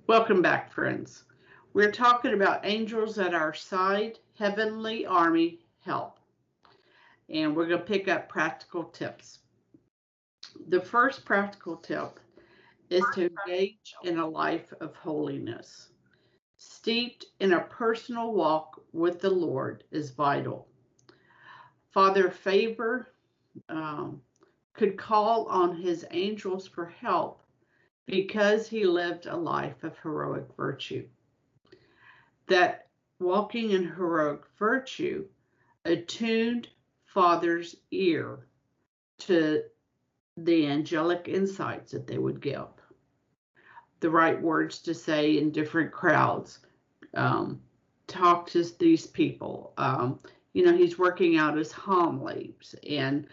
Welcome back, friends. We're talking about angels at our side, heavenly army help. And we're going to pick up practical tips. The first practical tip is to engage in a life of holiness. Steeped in a personal walk with the Lord is vital. Father Faber could call on his angels for help because he lived a life of heroic virtue. That walking in heroic virtue attuned Father's ear to the angelic insights that they would give, the right words to say in different crowds, talk to these people. He's working out his homilies, and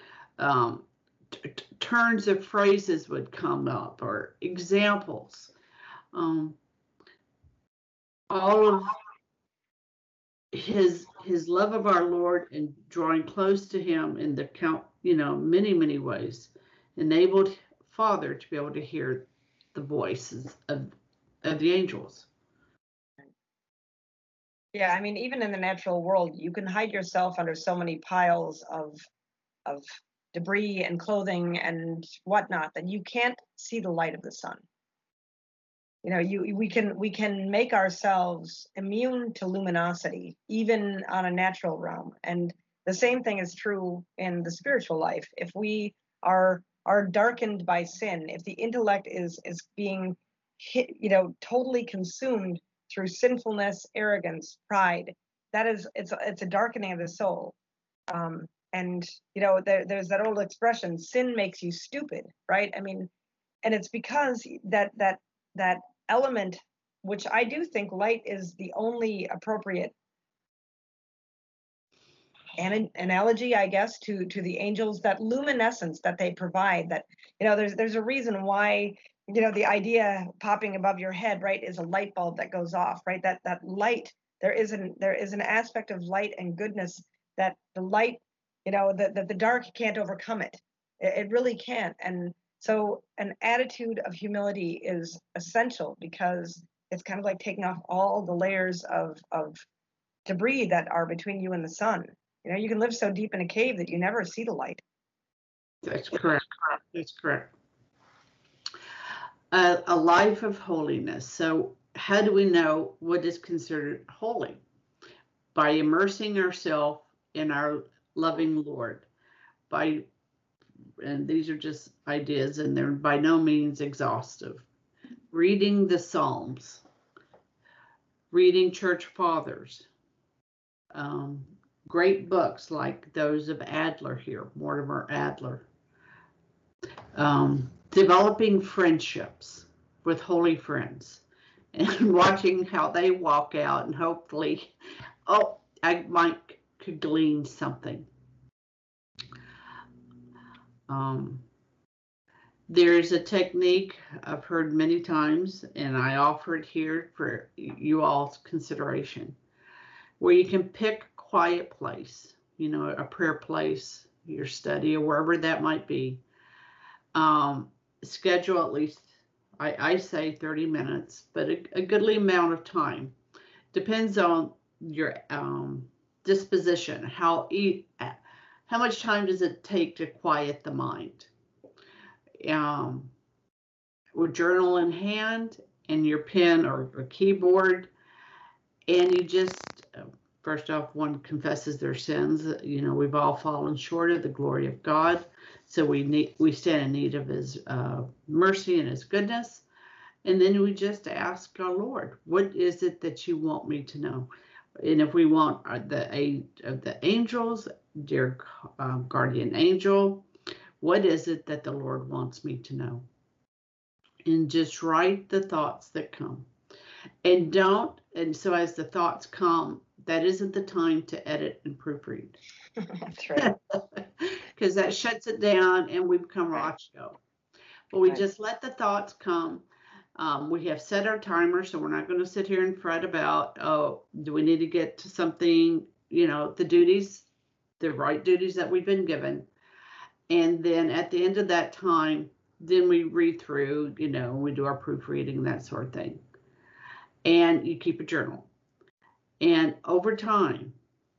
turns of phrases would come up or examples. All of his love of our Lord and drawing close to him in the many ways enabled Father to be able to hear the voices of the angels. Yeah, I mean, even in the natural world, you can hide yourself under so many piles of debris and clothing and whatnot that you can't see the light of the sun. We can make ourselves immune to luminosity, even on a natural realm. And the same thing is true in the spiritual life. If we are darkened by sin, if the intellect is being totally consumed through sinfulness, arrogance, pride, it's a darkening of the soul. And there's that old expression, sin makes you stupid, right? I mean, and it's because that element, which I do think light is the only appropriate analogy, I guess, to the angels, that luminescence that they provide, that there's a reason why the idea popping above your head, right, is a light bulb that goes off, right? That light, there is an aspect of light and goodness that the light, that the dark can't overcome it. It really can't. And so an attitude of humility is essential, because it's kind of like taking off all the layers of debris that are between you and the sun. You can live so deep in a cave that you never see the light. That's correct. That's correct. A life of holiness. So how do we know what is considered holy? By immersing ourselves in our loving Lord. And these are just ideas, and they're by no means exhaustive. Reading the Psalms, reading church fathers, great books like those of Adler here, Mortimer Adler. Developing friendships with holy friends and watching how they walk out, and hopefully, I could glean something. There's a technique I've heard many times, and I offer it here for you all's consideration, where you can pick a quiet place, a prayer place, your study, or wherever that might be. Schedule at least, I say 30 minutes, but a goodly amount of time. Depends on your disposition. How much time does it take to quiet the mind? With journal in hand and your pen or keyboard, and you just, first off, one confesses their sins. We've all fallen short of the glory of God, so we stand in need of His mercy and His goodness. And then we just ask our Lord, what is it that you want me to know? And if we want the aid of the angels, dear guardian angel, what is it that the Lord wants me to know? And just write the thoughts that come. And so as the thoughts come, that isn't the time to edit and proofread. That's right. Because that shuts it down and we become Rocco. But we just let the thoughts come. We have set our timer, so we're not going to sit here and fret about, do we need to get to something, the duties, the right duties that we've been given. And then at the end of that time, then we read through, we do our proofreading, that sort of thing. and you keep a journal. And over time,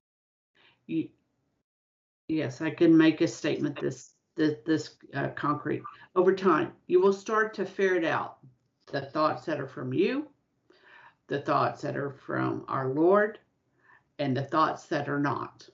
yes, I can make a statement this concrete. Over time, you will start to ferret out the thoughts that are from you, the thoughts that are from our Lord, and the thoughts that are not.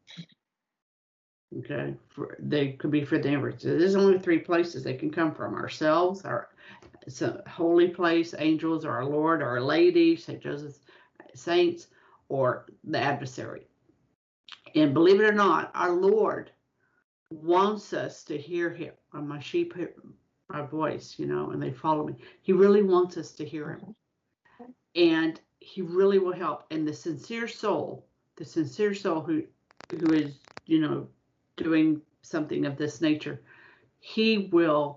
Okay, they could be for the universe. There's only 3 places they can come from: ourselves, it's a holy place, angels, or our Lord, or Our Lady, St. Joseph, saints, or the adversary. And believe it or not, our Lord wants us to hear him. My sheep hear my voice, and they follow me. He really wants us to hear him. And he really will help. And the sincere soul who is, doing something of this nature, he will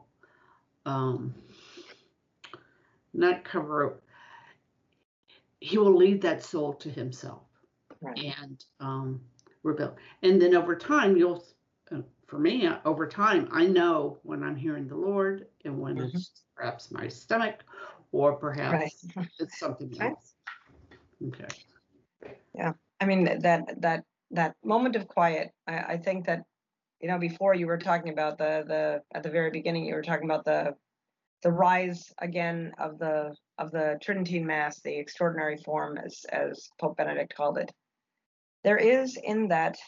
not cover, he will lead that soul to himself. Right. And rebuild. And then over time, for me, over time, I know when I'm hearing the Lord and when it's perhaps my stomach, or perhaps it's something else. Okay. Yeah. I mean, that moment of quiet, I think that, before you were talking about at the very beginning, you were talking about the rise again of the Tridentine Mass, the extraordinary form, as Pope Benedict called it. There is in that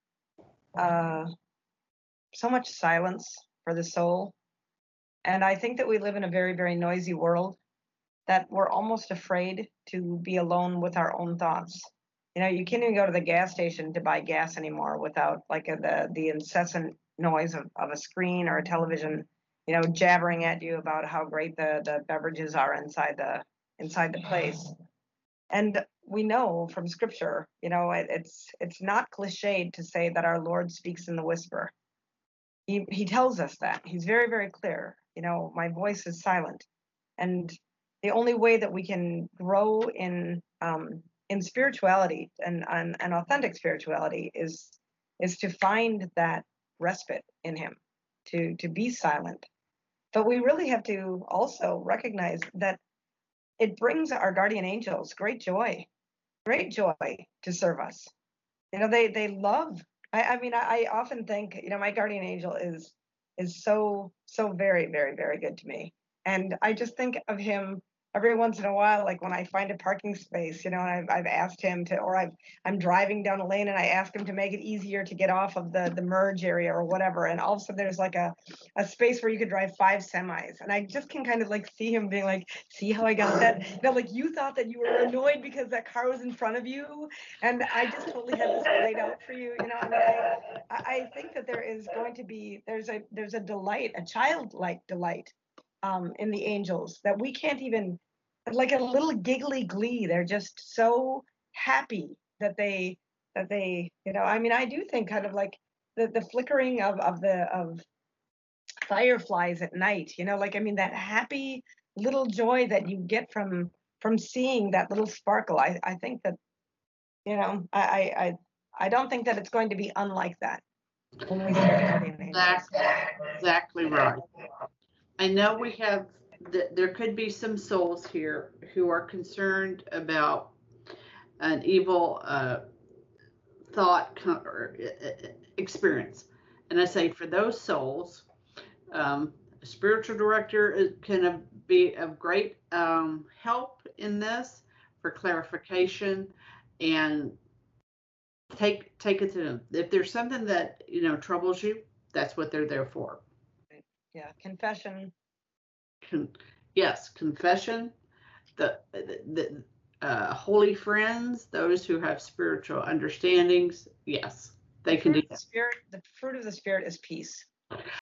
so much silence for the soul. And I think that we live in a very, very noisy world, that we're almost afraid to be alone with our own thoughts. You can't even go to the gas station to buy gas anymore without the incessant noise of a screen or a television, jabbering at you about how great the beverages are inside the place. And we know from scripture, it's not cliched to say that our Lord speaks in the whisper. He tells us that. He's very, very clear. My voice is silent. And the only way that we can grow in spirituality and authentic spirituality is to find that respite in him, to be silent. But we really have to also recognize that it brings our guardian angels great joy to serve us. They love. I often think, my guardian angel is so very, very, very good to me. And I just think of him every once in a while, like when I find a parking space, and I've asked him to, or I'm driving down a lane and I ask him to make it easier to get off of the merge area or whatever. And all of a sudden there's like a space where you could drive 5 semis. And I just can kind of see him being like, see how I got that? You thought that you were annoyed because that car was in front of you. And I just totally had this laid out for you. I think that there is going to be, there's a delight, a childlike delight in the angels that we can't even, like a little giggly glee. They're just so happy that they I do think kind of like the flickering of fireflies at night, that happy little joy that you get from seeing that little sparkle. I think that, I don't think that it's going to be unlike that when we start guardian angels. Exactly right. I know we have, there could be some souls here who are concerned about an evil thought or experience. And I say for those souls, a spiritual director can be of great help in this for clarification, and take it to them. If there's something that troubles you, that's what they're there for. Yeah, confession. Yes, confession. The holy friends, those who have spiritual understandings, yes, they can do that. The fruit of the Spirit is peace.